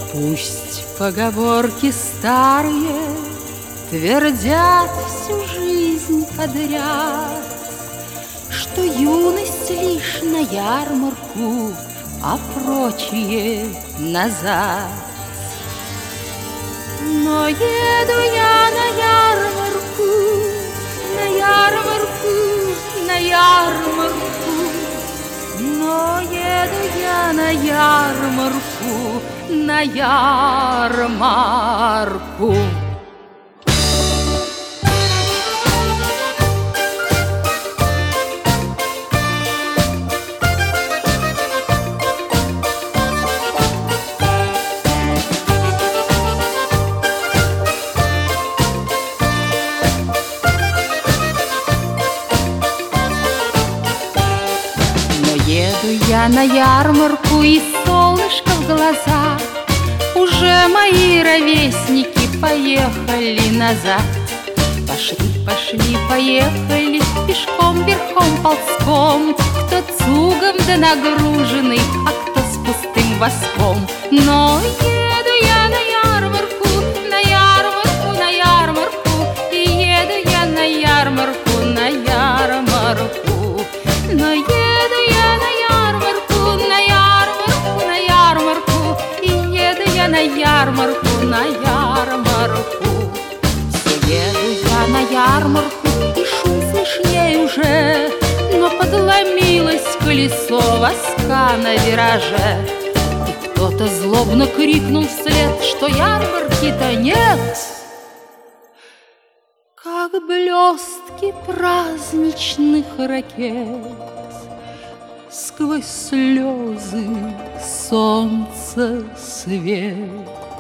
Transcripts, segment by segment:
Пусть поговорки старые твердят всю жизнь подряд, что юность лишь на ярмарку, а прочие назад. Но еду я на ярмарку, на ярмарку, на ярмарку. Но еду я на ярмарку, на ярмарку. Еду я на ярмарку, и солнышко в глазах. Уже мои ровесники поехали назад. Пошли, пошли, поехали пешком, верхом, ползком. Кто цугом да нагруженный, а кто с пустым воском. Но еду я на ярмарку, на ярмарку, на ярмарку. И еду я на ярмарку, на ярмарку. Но еду я на ярмарку, на ярмарку, на ярмарку. И еду я на ярмарку, на ярмарку. Все еду я на ярмарку, и шум слышней уже. Но подломилось колесо воска на вираже. И кто-то злобно крикнул вслед, что ярмарки-то нет. Как блестки праздничных ракет сквозь слезы солнца свет.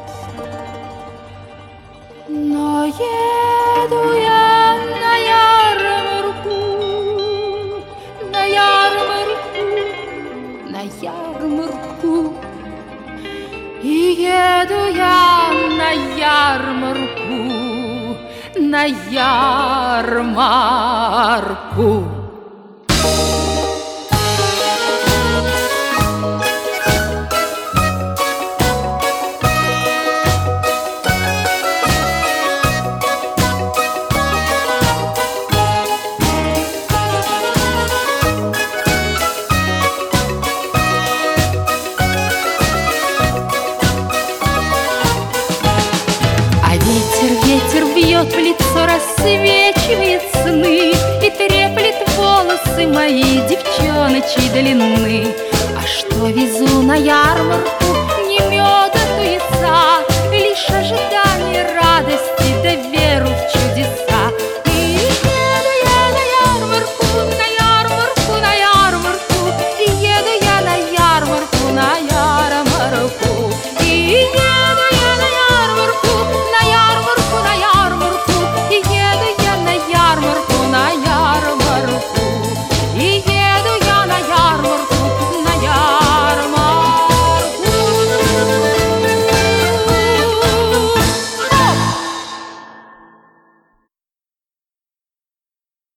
Но еду я на ярмарку, на ярмарку, на ярмарку. И еду я на ярмарку, на ярмарку.